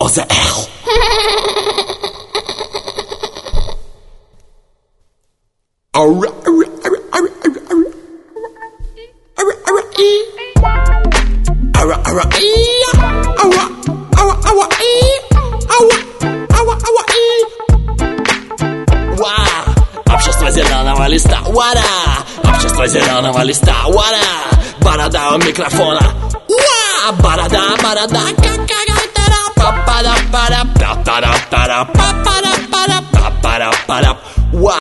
ОЗЛ. Общество зеленого листа, вара! Общество зеленого листа, вара! Борода у микрофона, уа! Борода, какая-то, па-па-да-па-да, па-па-да-па-да, па-па-да.